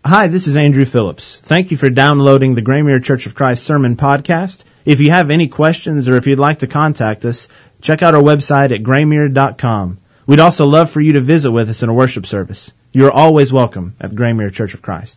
Hi, this is Andrew Phillips. Thank you for downloading the Graymere Church of Christ Sermon Podcast. If you have any questions or if you'd like to contact us, check out our website at graymere.com. We'd also love for you to visit with us in a worship service. You're always welcome at Graymere Church of Christ.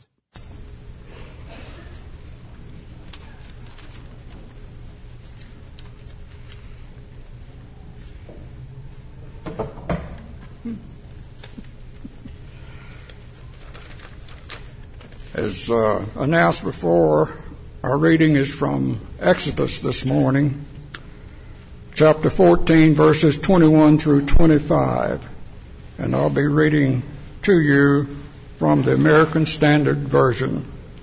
As announced before, our reading is from Exodus this morning, chapter 14, verses 21 through 25. And I'll be reading to you from the American Standard Version.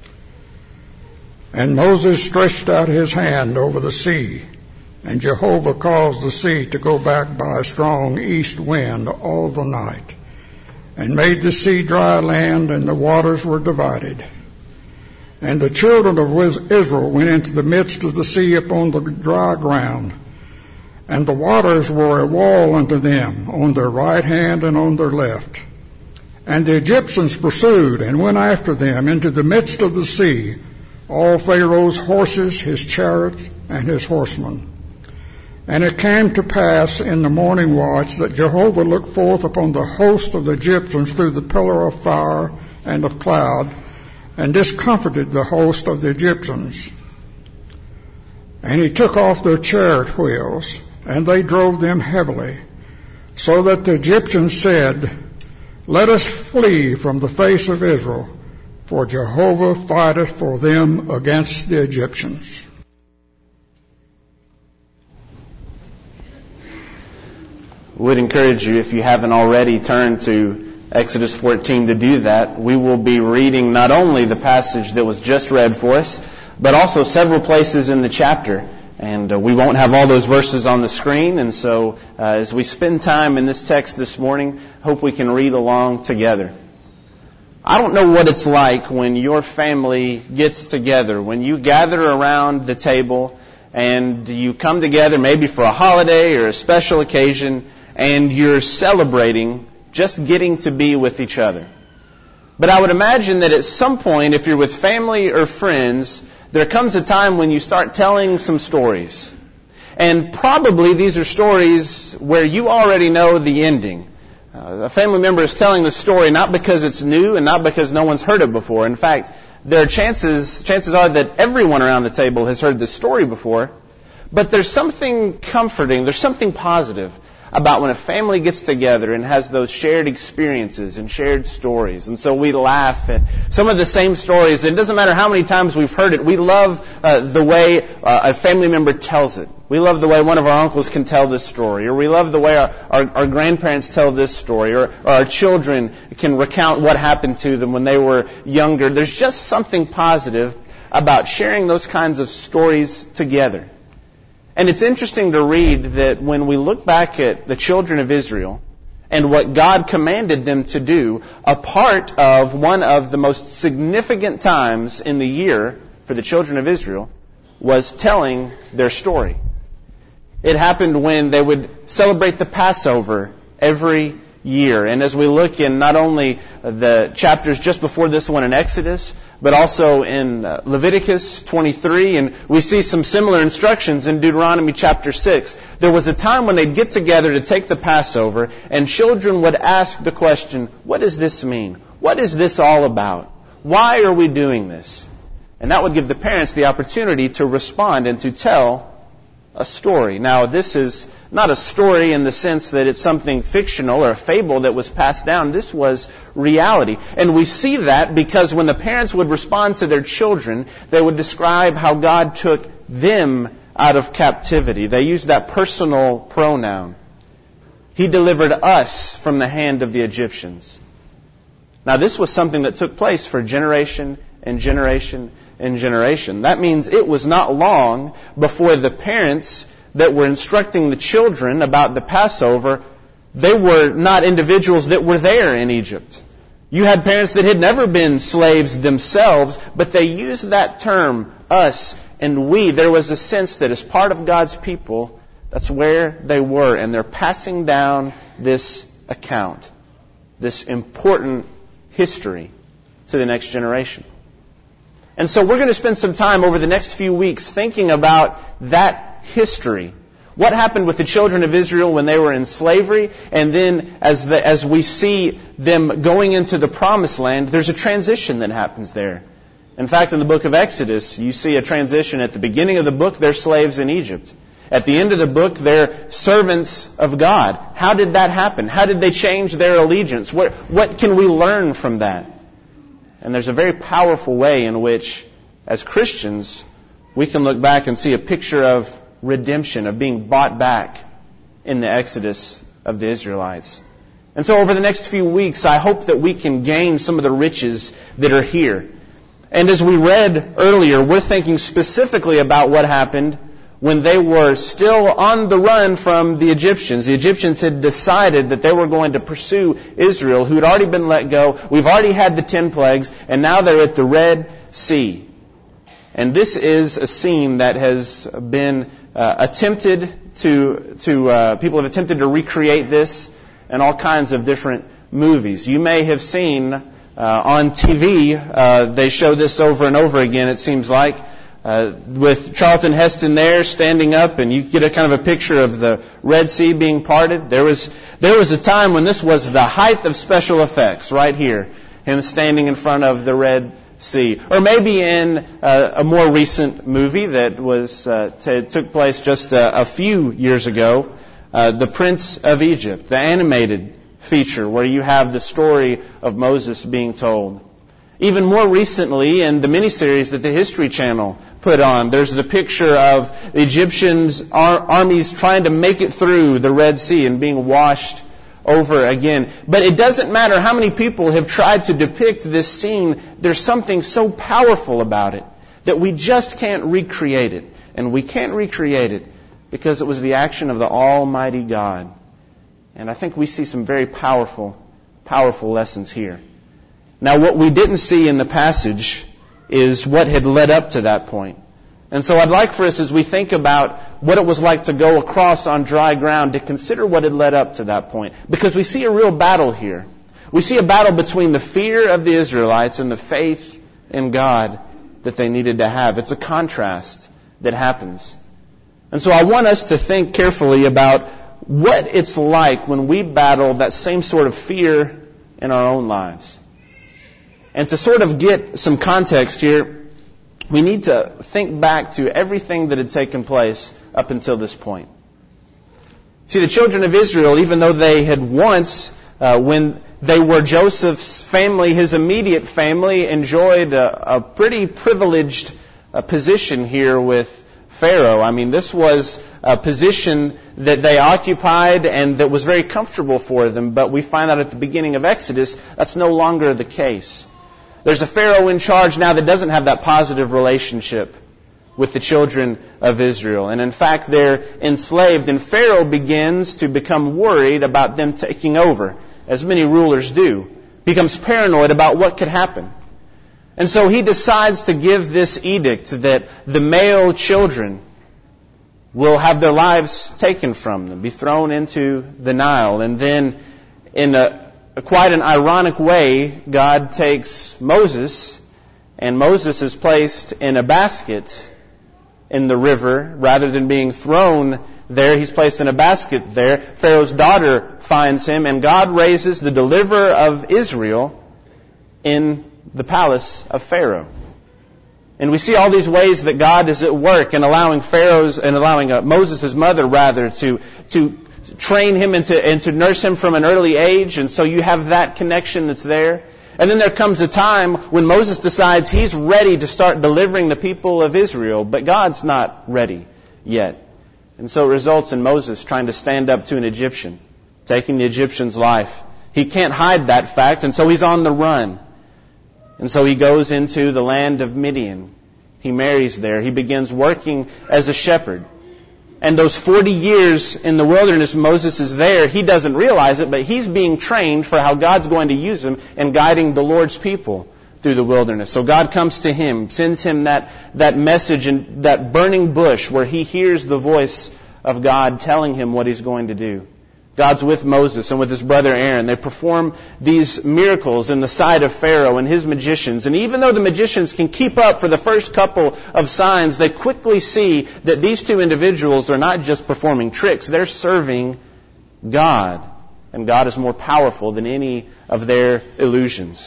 And Moses stretched out his hand over the sea, and Jehovah caused the sea to go back by a strong east wind all the night, and made the sea dry land, and the waters were divided. And the children of Israel went into the midst of the sea upon the dry ground, and the waters were a wall unto them on their right hand and on their left. And the Egyptians pursued and went after them into the midst of the sea, all Pharaoh's horses, his chariots, and his horsemen. And it came to pass in the morning watch that Jehovah looked forth upon the host of the Egyptians through the pillar of fire and of cloud, and discomfited the host of the Egyptians. And he took off their chariot wheels, and they drove them heavily, so that the Egyptians said, Let us flee from the face of Israel, for Jehovah fighteth for them against the Egyptians. Would encourage you, if you haven't already, turn to Exodus 14 to do that. We will be reading not only the passage that was just read for us, but also several places in the chapter. And we won't have all those verses on the screen. And so as we spend time in this text this morning, hope we can read along together. I don't know what it's like when your family gets together, when you gather around the table and you come together maybe for a holiday or a special occasion, and you're celebrating just getting to be with each other. But I would imagine that at some point, if you're with family or friends, there comes a time when you start telling some stories. And probably these are stories where you already know the ending. A family member is telling the story not because it's new and not because no one's heard it before. In fact, there are chances are that everyone around the table has heard this story before. But there's something comforting, there's something positive about when a family gets together and has those shared experiences and shared stories. And so we laugh at some of the same stories. It doesn't matter how many times we've heard it. We love the way a family member tells it. We love the way one of our uncles can tell this story. Or we love the way our grandparents tell this story. Or our children can recount what happened to them when they were younger. There's just something positive about sharing those kinds of stories together. And it's interesting to read that when we look back at the children of Israel and what God commanded them to do, a part of one of the most significant times in the year for the children of Israel was telling their story. It happened when they would celebrate the Passover every year. And as we look in not only the chapters just before this one in Exodus, but also in Leviticus 23, and we see some similar instructions in Deuteronomy chapter 6. There was a time when they'd get together to take the Passover, and children would ask the question, what does this mean? What is this all about? Why are we doing this? And that would give the parents the opportunity to respond and to tell a story. Now, this is not a story in the sense that it's something fictional or a fable that was passed down. This was reality. And we see that because when the parents would respond to their children, they would describe how God took them out of captivity. They used that personal pronoun. He delivered us from the hand of the Egyptians. Now, this was something that took place for generation and generation and generation. That means it was not long before the parents that were instructing the children about the Passover, they were not individuals that were there in Egypt. You had parents that had never been slaves themselves, but they used that term, us and we. There was a sense that as part of God's people, that's where they were, and they're passing down this account, this important history to the next generation. And so we're going to spend some time over the next few weeks thinking about that history. What happened with the children of Israel when they were in slavery, and then as we see them going into the Promised Land, there's a transition that happens there. In fact, in the book of Exodus, you see a transition. At the beginning of the book, they're slaves in Egypt. At the end of the book, they're servants of God. How did that happen? How did they change their allegiance? What can we learn from that? And there's a very powerful way in which, as Christians, we can look back and see a picture of redemption, of being bought back in the Exodus of the Israelites. And so over the next few weeks, I hope that we can gain some of the riches that are here. And as we read earlier, we're thinking specifically about what happened when they were still on the run from the Egyptians. The Egyptians had decided that they were going to pursue Israel, who had already been let go. We've already had the 10 plagues, and now they're at the Red Sea. And this is a scene that has been people have attempted to recreate this in all kinds of different movies. You may have seen on TV, they show this over and over again, it seems like, with Charlton Heston there standing up, and you get a kind of a picture of the Red Sea being parted. There was a time when this was the height of special effects, right here, him standing in front of the Red Sea. Or maybe in a more recent movie that took place just a few years ago, The Prince of Egypt, the animated feature where you have the story of Moses being told. Even more recently, in the miniseries that the History Channel put on, there's the picture of the Egyptians' armies trying to make it through the Red Sea and being washed over again. But it doesn't matter how many people have tried to depict this scene, there's something so powerful about it that we just can't recreate it. And we can't recreate it because it was the action of the Almighty God. And I think we see some very powerful lessons here. Now, what we didn't see in the passage is what had led up to that point. And so I'd like for us, as we think about what it was like to go across on dry ground, to consider what had led up to that point. Because we see a real battle here. We see a battle between the fear of the Israelites and the faith in God that they needed to have. It's a contrast that happens. And so I want us to think carefully about what it's like when we battle that same sort of fear in our own lives. And to sort of get some context here, we need to think back to everything that had taken place up until this point. See, the children of Israel, even though they had once, when they were Joseph's family, his immediate family, enjoyed a pretty privileged position here with Pharaoh. I mean, this was a position that they occupied and that was very comfortable for them. But we find out at the beginning of Exodus, that's no longer the case. There's a Pharaoh in charge now that doesn't have that positive relationship with the children of Israel. And in fact, they're enslaved. And Pharaoh begins to become worried about them taking over, as many rulers do. Becomes paranoid about what could happen. And so he decides to give this edict that the male children will have their lives taken from them, be thrown into the Nile. And then in quite an ironic way, God takes Moses, and Moses is placed in a basket in the river. Rather than being thrown there, he's placed in a basket there. Pharaoh's daughter finds him, and God raises the deliverer of Israel in the palace of Pharaoh. And we see all these ways that God is at work in allowing Moses' mother to train him and to nurse him from an early age. And so you have that connection that's there. And then there comes a time when Moses decides he's ready to start delivering the people of Israel, but God's not ready yet. And so it results in Moses trying to stand up to an Egyptian, taking the Egyptian's life. He can't hide that fact, and so he's on the run. And so he goes into the land of Midian. He marries there. He begins working as a shepherd. And those 40 years in the wilderness, Moses is there. He doesn't realize it, but he's being trained for how God's going to use him in guiding the Lord's people through the wilderness. So God comes to him, sends him that message in that burning bush where he hears the voice of God telling him what he's going to do. God's with Moses and with his brother Aaron. They perform these miracles in the sight of Pharaoh and his magicians. And even though the magicians can keep up for the first couple of signs, they quickly see that these two individuals are not just performing tricks. They're serving God. And God is more powerful than any of their illusions.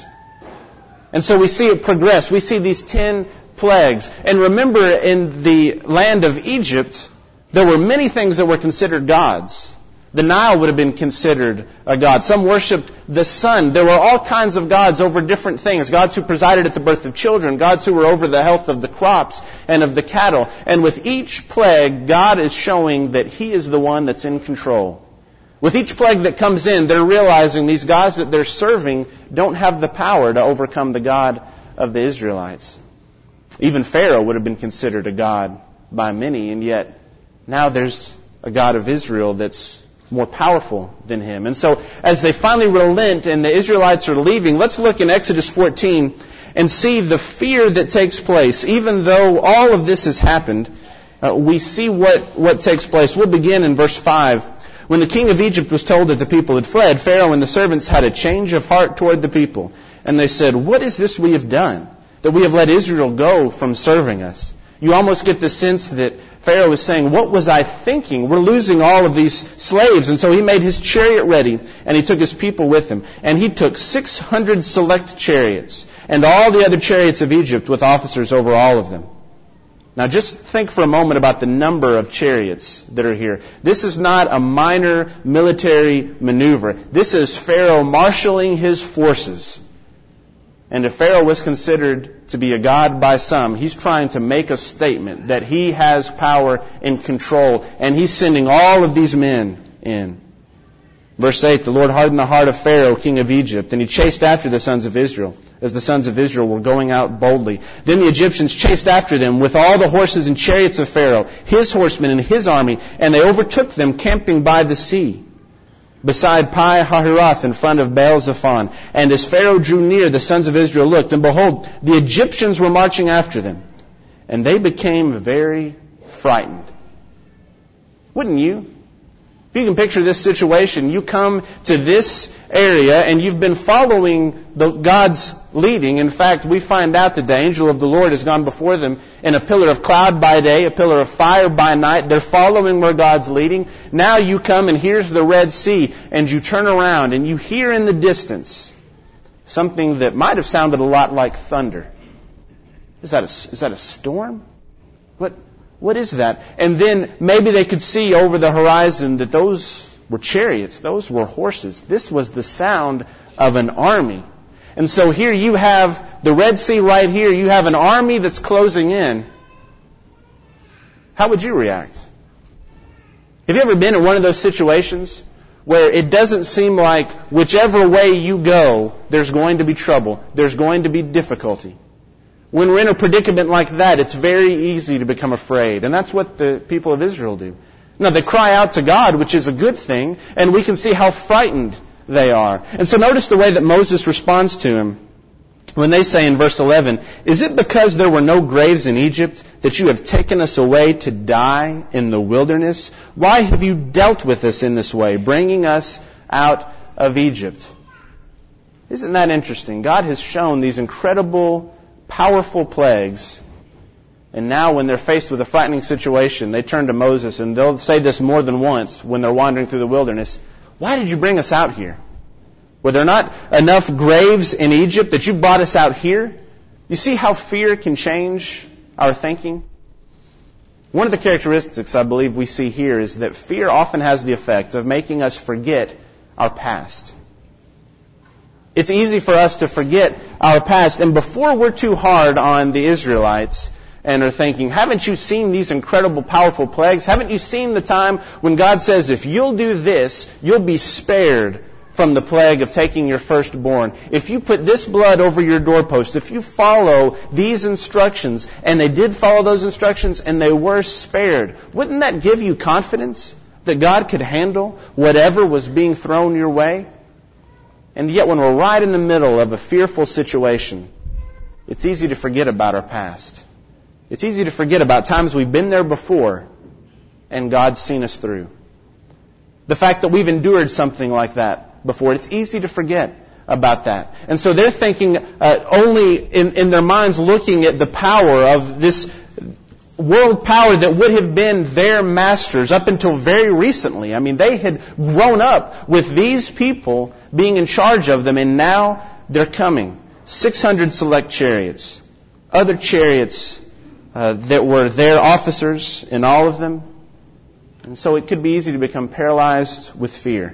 And so we see it progress. We see these 10 plagues. And remember, in the land of Egypt, there were many things that were considered gods. The Nile would have been considered a god. Some worshipped the sun. There were all kinds of gods over different things. Gods who presided at the birth of children. Gods who were over the health of the crops and of the cattle. And with each plague, God is showing that He is the one that's in control. With each plague that comes in, they're realizing these gods that they're serving don't have the power to overcome the God of the Israelites. Even Pharaoh would have been considered a god by many, and yet now there's a God of Israel that's more powerful than him. And so as they finally relent and the Israelites are leaving, let's look in Exodus 14 and see the fear that takes place. Even though all of this has happened, we see what takes place. We'll begin in verse 5. When the king of Egypt was told that the people had fled, Pharaoh and the servants had a change of heart toward the people. And they said, "What is this we have done, that we have let Israel go from serving us?" You almost get the sense that Pharaoh is saying, "What was I thinking? We're losing all of these slaves." And so he made his chariot ready, and he took his people with him. And he took 600 select chariots, and all the other chariots of Egypt with officers over all of them. Now just think for a moment about the number of chariots that are here. This is not a minor military maneuver. This is Pharaoh marshaling his forces. And if Pharaoh was considered to be a god by some, he's trying to make a statement that he has power and control, and he's sending all of these men in. Verse 8, the Lord hardened the heart of Pharaoh, king of Egypt, and he chased after the sons of Israel, as the sons of Israel were going out boldly. Then the Egyptians chased after them with all the horses and chariots of Pharaoh, his horsemen and his army, and they overtook them camping by the sea, beside Pi Hahiroth in front of Baal-Zephon. And as Pharaoh drew near, the sons of Israel looked, and behold, the Egyptians were marching after them. And they became very frightened. Wouldn't you? If you can picture this situation, you come to this area and you've been following God's leading. In fact, we find out that the angel of the Lord has gone before them in a pillar of cloud by day, a pillar of fire by night. They're following where God's leading. Now you come and here's the Red Sea, and you turn around and you hear in the distance something that might have sounded a lot like thunder. Is that a storm? What is that? And then maybe they could see over the horizon that those were chariots. Those were horses. This was the sound of an army. And so here you have the Red Sea right here. You have an army that's closing in. How would you react? Have you ever been in one of those situations where it doesn't seem like whichever way you go, there's going to be trouble, there's going to be difficulty? When we're in a predicament like that, it's very easy to become afraid. And that's what the people of Israel do. Now, they cry out to God, which is a good thing, and we can see how frightened they are. And so notice the way that Moses responds to him when they say in verse 11, "Is it because there were no graves in Egypt that you have taken us away to die in the wilderness? Why have you dealt with us in this way, bringing us out of Egypt?" Isn't that interesting? God has shown these incredible, powerful plagues, and now when they're faced with a frightening situation, they turn to Moses, and they'll say this more than once when they're wandering through the wilderness. "Why did you bring us out here? Were there not enough graves in Egypt that you brought us out here?" You see how fear can change our thinking? One of the characteristics I believe we see here is that fear often has the effect of making us forget our past. It's easy for us to forget our past. And before we're too hard on the Israelites and are thinking, haven't you seen these incredible, powerful plagues? Haven't you seen the time when God says, if you'll do this, you'll be spared from the plague of taking your firstborn? If you put this blood over your doorpost, if you follow these instructions, and they did follow those instructions and they were spared, wouldn't that give you confidence that God could handle whatever was being thrown your way? And yet when we're right in the middle of a fearful situation, it's easy to forget about our past. It's easy to forget about times we've been there before and God's seen us through. The fact that we've endured something like that before. It's easy to forget about that. And so they're thinking only in their minds, looking at the power of this world power that would have been their masters up until very recently. I mean, they had grown up with these people being in charge of them, and now they're coming. 600 select chariots. Other chariots that were their officers in all of them. And so it could be easy to become paralyzed with fear.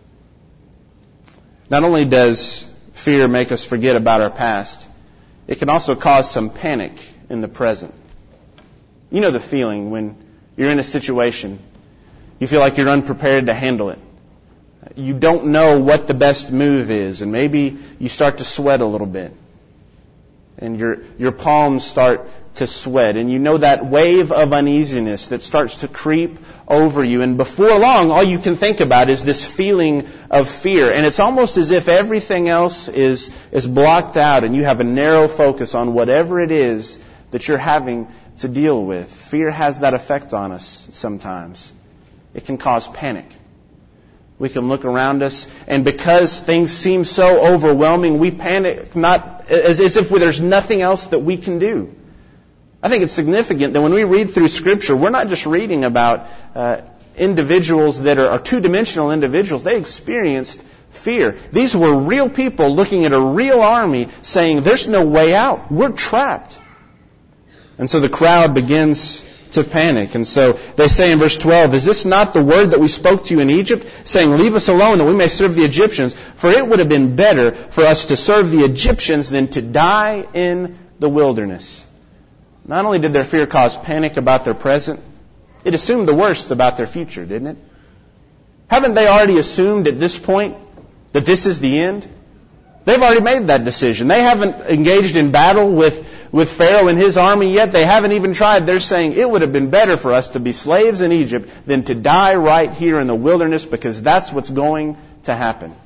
Not only does fear make us forget about our past, it can also cause some panic in the present. You know the feeling when you're in a situation, you feel like you're unprepared to handle it. You don't know what the best move is, and maybe you start to sweat a little bit. And your palms start to sweat, and you know that wave of uneasiness that starts to creep over you, and before long all you can think about is this feeling of fear, and it's almost as if everything else is blocked out and you have a narrow focus on whatever it is that you're having to deal with. Fear has that effect on us sometimes. It can cause panic. We can look around us, and because things seem so overwhelming, we panic, not as if there's nothing else that we can do. I think it's significant that when we read through Scripture, we're not just reading about individuals that are two-dimensional individuals. They experienced fear. These were real people looking at a real army saying, there's no way out. We're trapped. And so the crowd begins to panic. And so they say in verse 12, is this not the word that we spoke to you in Egypt, saying, leave us alone that we may serve the Egyptians? For it would have been better for us to serve the Egyptians than to die in the wilderness. Not only did their fear cause panic about their present, it assumed the worst about their future, didn't it? Haven't they already assumed at this point that this is the end? They've already made that decision. They haven't engaged in battle with Pharaoh and his army yet. They haven't even tried. They're saying it would have been better for us to be slaves in Egypt than to die right here in the wilderness, because that's what's going to happen.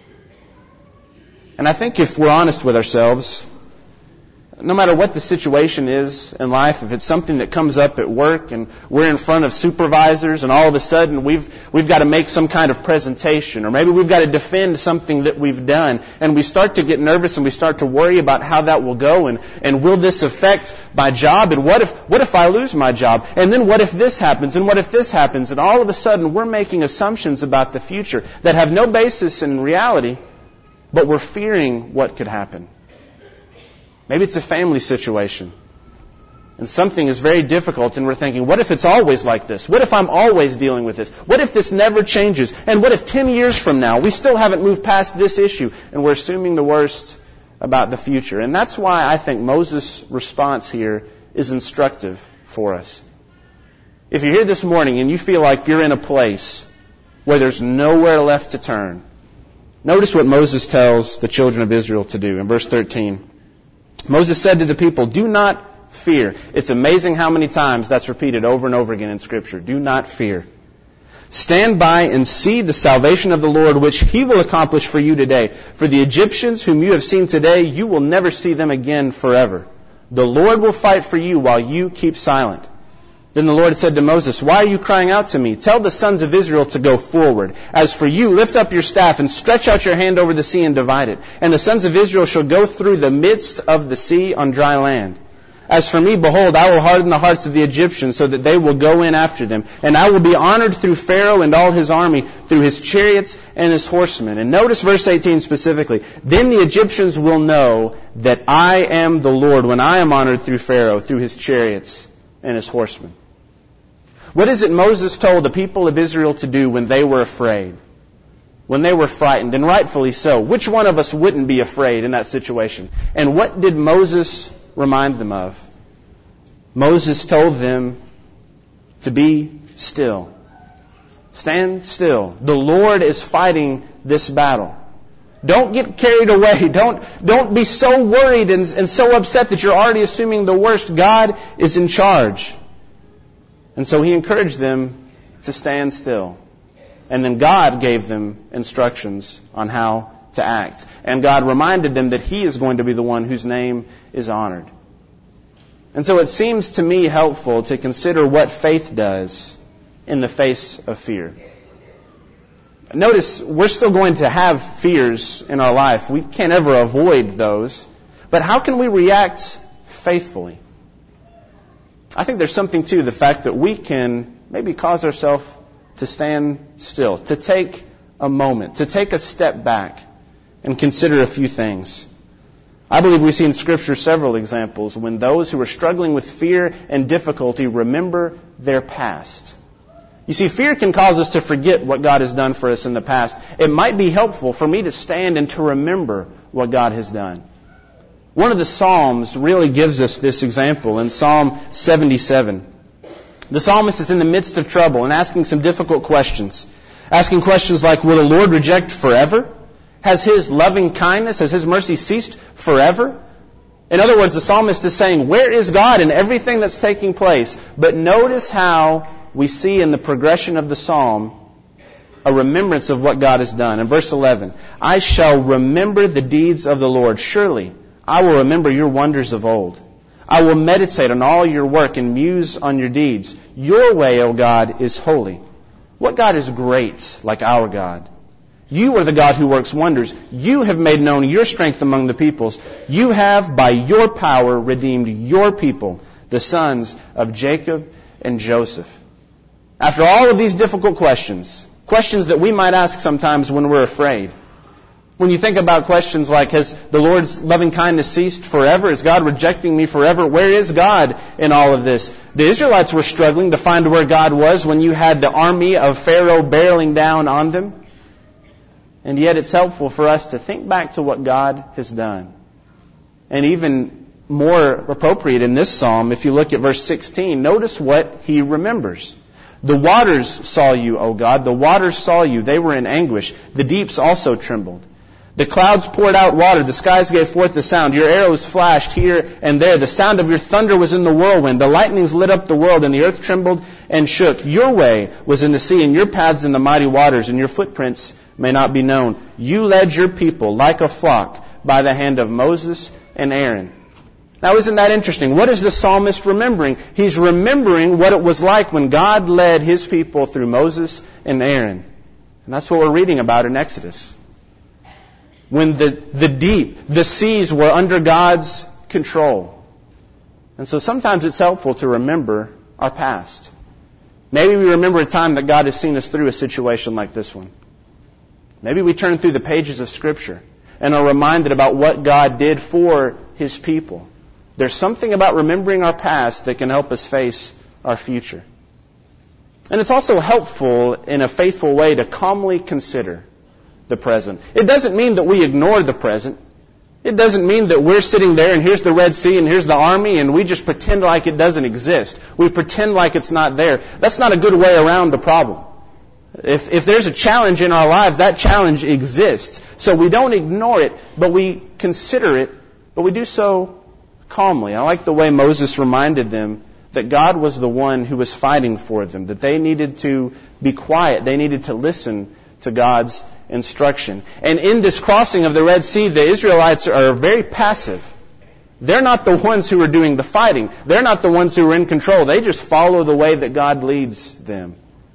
And I think if we're honest with ourselves, no matter what the situation is in life, if it's something that comes up at work and we're in front of supervisors and all of a sudden we've got to make some kind of presentation, or maybe we've got to defend something that we've done, and we start to get nervous and we start to worry about how that will go, and will this affect my job, and what if I lose my job, and then what if this happens, and what if this happens, and all of a sudden we're making assumptions about the future that have no basis in reality, but we're fearing what could happen. Maybe it's a family situation, and something is very difficult, and we're thinking, what if it's always like this? What if I'm always dealing with this? What if this never changes? And what if 10 years from now we still haven't moved past this issue, and we're assuming the worst about the future? And that's why I think Moses' response here is instructive for us. If you're here this morning and you feel like you're in a place where there's nowhere left to turn, notice what Moses tells the children of Israel to do in verse 13. Moses said to the people, do not fear. It's amazing how many times that's repeated over and over again in Scripture. Do not fear. Stand by and see the salvation of the Lord, which He will accomplish for you today. For the Egyptians whom you have seen today, you will never see them again forever. The Lord will fight for you while you keep silent. Then the Lord said to Moses, why are you crying out to me? Tell the sons of Israel to go forward. As for you, lift up your staff and stretch out your hand over the sea and divide it. And the sons of Israel shall go through the midst of the sea on dry land. As for me, behold, I will harden the hearts of the Egyptians so that they will go in after them. And I will be honored through Pharaoh and all his army, through his chariots and his horsemen. And notice verse 18 specifically. Then the Egyptians will know that I am the Lord when I am honored through Pharaoh, through his chariots and his horsemen. What is it Moses told the people of Israel to do when they were afraid? When they were frightened, and rightfully so. Which one of us wouldn't be afraid in that situation? And what did Moses remind them of? Moses told them to be still. Stand still. The Lord is fighting this battle. Don't get carried away. Don't be so worried and so upset that you're already assuming the worst. God is in charge. And so He encouraged them to stand still. And then God gave them instructions on how to act. And God reminded them that He is going to be the one whose name is honored. And so it seems to me helpful to consider what faith does in the face of fear. Notice, we're still going to have fears in our life. We can't ever avoid those. But how can we react faithfully? I think there's something to the fact that we can maybe cause ourselves to stand still, to take a moment, to take a step back and consider a few things. I believe we see in Scripture several examples when those who are struggling with fear and difficulty remember their past. You see, fear can cause us to forget what God has done for us in the past. It might be helpful for me to stand and to remember what God has done. One of the Psalms really gives us this example in Psalm 77. The psalmist is in the midst of trouble and asking some difficult questions. Asking questions like, will the Lord reject forever? Has His loving kindness, has His mercy ceased forever? In other words, the psalmist is saying, where is God in everything that's taking place? But notice how we see in the progression of the psalm a remembrance of what God has done. In verse 11, I shall remember the deeds of the Lord. Surely I will remember your wonders of old. I will meditate on all your work and muse on your deeds. Your way, O God, is holy. What God is great like our God? You are the God who works wonders. You have made known your strength among the peoples. You have, by your power, redeemed your people, the sons of Jacob and Joseph. After all of these difficult questions that we might ask sometimes when we're afraid, when you think about questions like, has the Lord's loving kindness ceased forever? Is God rejecting me forever? Where is God in all of this? The Israelites were struggling to find where God was when you had the army of Pharaoh barreling down on them. And yet it's helpful for us to think back to what God has done. And even more appropriate in this psalm, if you look at verse 16, notice what he remembers. The waters saw you, O God. The waters saw you. They were in anguish. The deeps also trembled. The clouds poured out water. The skies gave forth the sound. Your arrows flashed here and there. The sound of your thunder was in the whirlwind. The lightnings lit up the world, and the earth trembled and shook. Your way was in the sea, and your paths in the mighty waters, and your footprints may not be known. You led your people like a flock by the hand of Moses and Aaron. Now, isn't that interesting? What is the psalmist remembering? He's remembering what it was like when God led His people through Moses and Aaron. And that's what we're reading about in Exodus. When the deep, the seas were under God's control. And so sometimes it's helpful to remember our past. Maybe we remember a time that God has seen us through a situation like this one. Maybe we turn through the pages of Scripture and are reminded about what God did for His people. There's something about remembering our past that can help us face our future. And it's also helpful in a faithful way to calmly consider the present. It doesn't mean that we ignore the present. It doesn't mean that we're sitting there and here's the Red Sea and here's the army and we just pretend like it doesn't exist. We pretend like it's not there. That's not a good way around the problem. If there's a challenge in our lives, that challenge exists. So we don't ignore it, but we consider it, but we do so calmly. I like the way Moses reminded them that God was the one who was fighting for them, that they needed to be quiet, they needed to listen to God's instruction. And in this crossing of the Red Sea, the Israelites are very passive. They're not the ones who are doing the fighting. They're not the ones who are in control. They just follow the way that God leads them.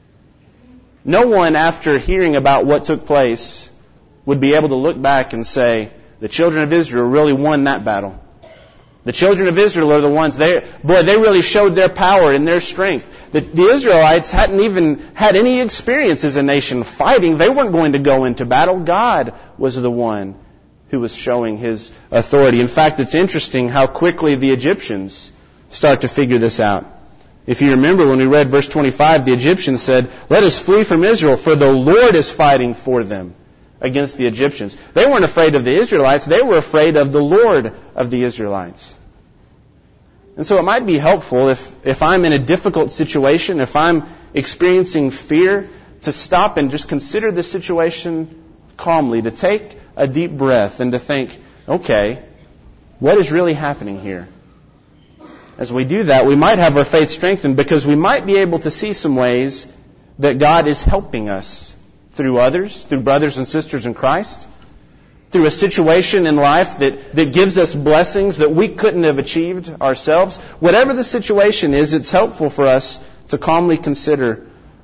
No one, after hearing about what took place, would be able to look back and say, the children of Israel really won that battle. The children of Israel are the ones, they really showed their power and their strength. The Israelites hadn't even had any experience as a nation fighting. They weren't going to go into battle. God was the one who was showing His authority. In fact, it's interesting how quickly the Egyptians start to figure this out. If you remember when we read verse 25, the Egyptians said, let us flee from Israel, for the Lord is fighting for them against the Egyptians. They weren't afraid of the Israelites. They were afraid of the Lord of the Israelites. And so it might be helpful if I'm in a difficult situation, if I'm experiencing fear, to stop and just consider the situation calmly, to take a deep breath and to think, okay, what is really happening here? As we do that, we might have our faith strengthened because we might be able to see some ways that God is helping us through others, through brothers and sisters in Christ, through a situation in life that gives us blessings that we couldn't have achieved ourselves. Whatever the situation is, it's helpful for us to calmly consider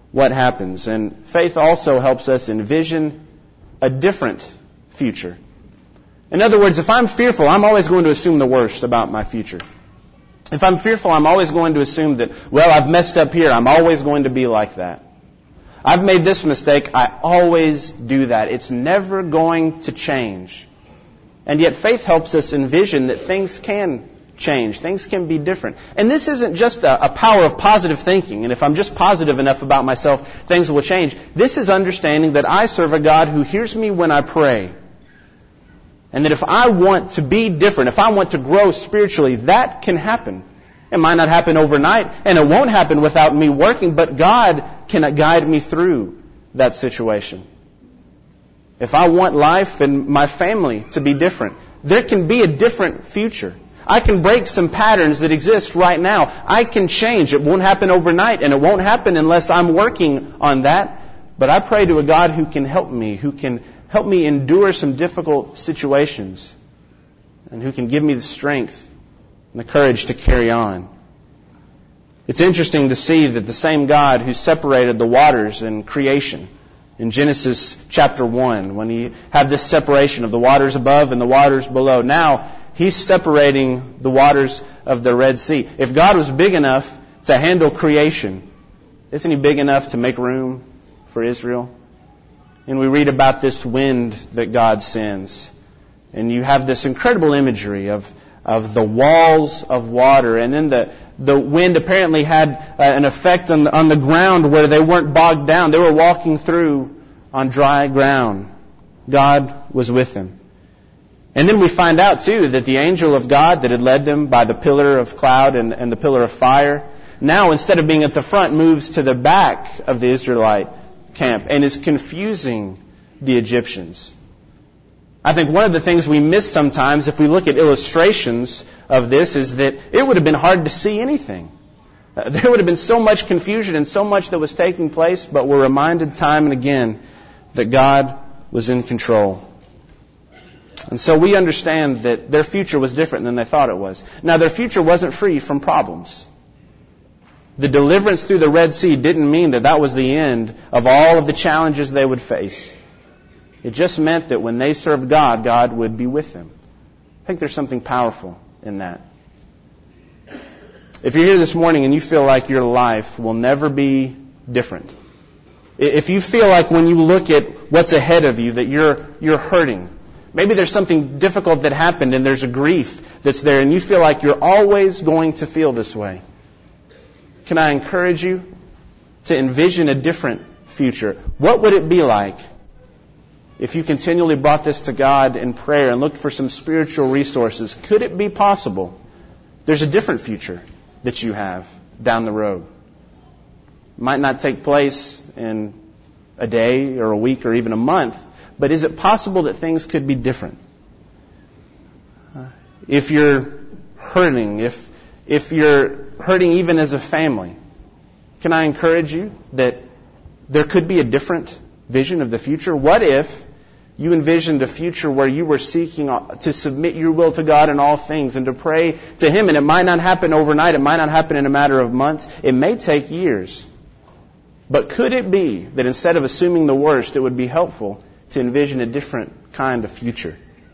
what happens. And faith also helps us envision a different future. In other words, if I'm fearful, I'm always going to assume the worst about my future. If I'm fearful, I'm always going to assume that, well, I've messed up here. I'm always going to be like that. I've made this mistake. I always do that. It's never going to change. And yet faith helps us envision that things can change. Things can be different. And this isn't just a power of positive thinking. And if I'm just positive enough about myself, things will change. This is understanding that I serve a God who hears me when I pray. And that if I want to be different, if I want to grow spiritually, that can happen. It might not happen overnight, and it won't happen without me working, but God can guide me through that situation. If I want life and my family to be different, there can be a different future. I can break some patterns that exist right now. I can change. It won't happen overnight, and it won't happen unless I'm working on that. But I pray to a God who can help me, who can help me endure some difficult situations, and who can give me the strength and the courage to carry on. It's interesting to see that the same God who separated the waters in creation, in Genesis chapter 1, when he had this separation of the waters above and the waters below, now he's separating the waters of the Red Sea. If God was big enough to handle creation, isn't he big enough to make room for Israel? And we read about this wind that God sends. And you have this incredible imagery of the walls of water. And then the wind apparently had an effect on the ground where they weren't bogged down. They were walking through on dry ground. God was with them. And then we find out, too, that the angel of God that had led them by the pillar of cloud and the pillar of fire, now instead of being at the front, moves to the back of the Israelite camp and is confusing the Egyptians. I think one of the things we miss sometimes if we look at illustrations of this is that it would have been hard to see anything. There would have been so much confusion and so much that was taking place, but we're reminded time and again that God was in control. And so we understand that their future was different than they thought it was. Now, their future wasn't free from problems. The deliverance through the Red Sea didn't mean that was the end of all of the challenges they would face. It just meant that when they served God, God would be with them. I think there's something powerful in that. If you're here this morning and you feel like your life will never be different, if you feel like when you look at what's ahead of you that you're hurting, maybe there's something difficult that happened and there's a grief that's there and you feel like you're always going to feel this way, can I encourage you to envision a different future? What would it be like if you continually brought this to God in prayer and looked for some spiritual resources? Could it be possible there's a different future that you have down the road? It might not take place in a day or a week or even a month, but is it possible that things could be different? If you're hurting, if you're hurting even as a family, can I encourage you that there could be a different vision of the future? What if you envisioned a future where you were seeking to submit your will to God in all things and to pray to Him? And it might not happen overnight. It might not happen in a matter of months. It may take years. But could it be that instead of assuming the worst, it would be helpful to envision a different kind of future?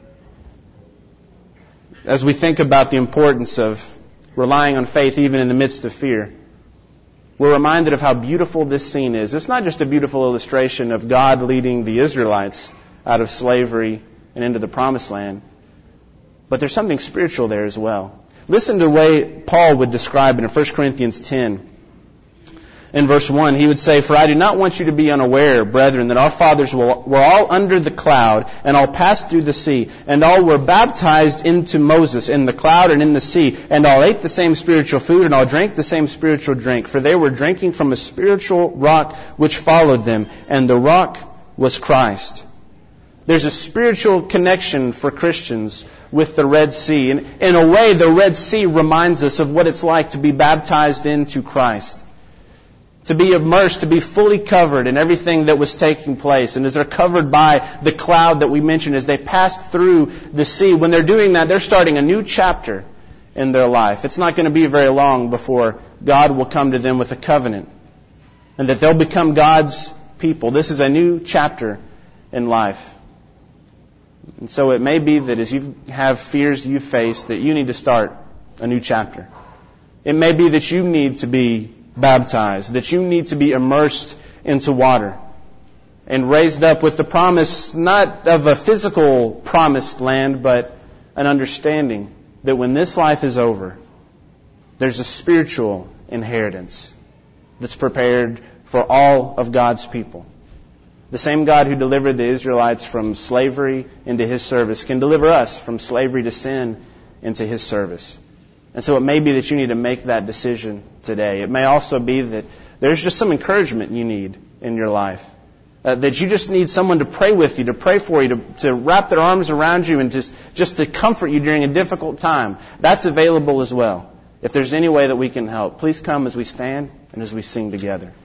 As we think about the importance of relying on faith even in the midst of fear, we're reminded of how beautiful this scene is. It's not just a beautiful illustration of God leading the Israelites out of slavery and into the promised land, but there's something spiritual there as well. Listen to the way Paul would describe it in 1 Corinthians 10. In verse 1, he would say, "For I do not want you to be unaware, brethren, that our fathers were all under the cloud, and all passed through the sea, and all were baptized into Moses in the cloud and in the sea, and all ate the same spiritual food, and all drank the same spiritual drink. For they were drinking from a spiritual rock which followed them, and the rock was Christ." There's a spiritual connection for Christians with the Red Sea. And in a way, the Red Sea reminds us of what it's like to be baptized into Christ. To be immersed, to be fully covered in everything that was taking place. And as they're covered by the cloud that we mentioned, as they passed through the sea, when they're doing that, they're starting a new chapter in their life. It's not going to be very long before God will come to them with a covenant. and that they'll become God's people. This is a new chapter in life. And so it may be that as you have fears you face, that you need to start a new chapter. It may be that you need to be baptized, that you need to be immersed into water and raised up with the promise, not of a physical promised land, but an understanding that when this life is over, there's a spiritual inheritance that's prepared for all of God's people. The same God who delivered the Israelites from slavery into His service can deliver us from slavery to sin into His service. And so it may be that you need to make that decision today. It may also be that there's just some encouragement you need in your life. That you just need someone to pray with you, to pray for you, to wrap their arms around you and just to comfort you during a difficult time. That's available as well. If there's any way that we can help, please come as we stand and as we sing together.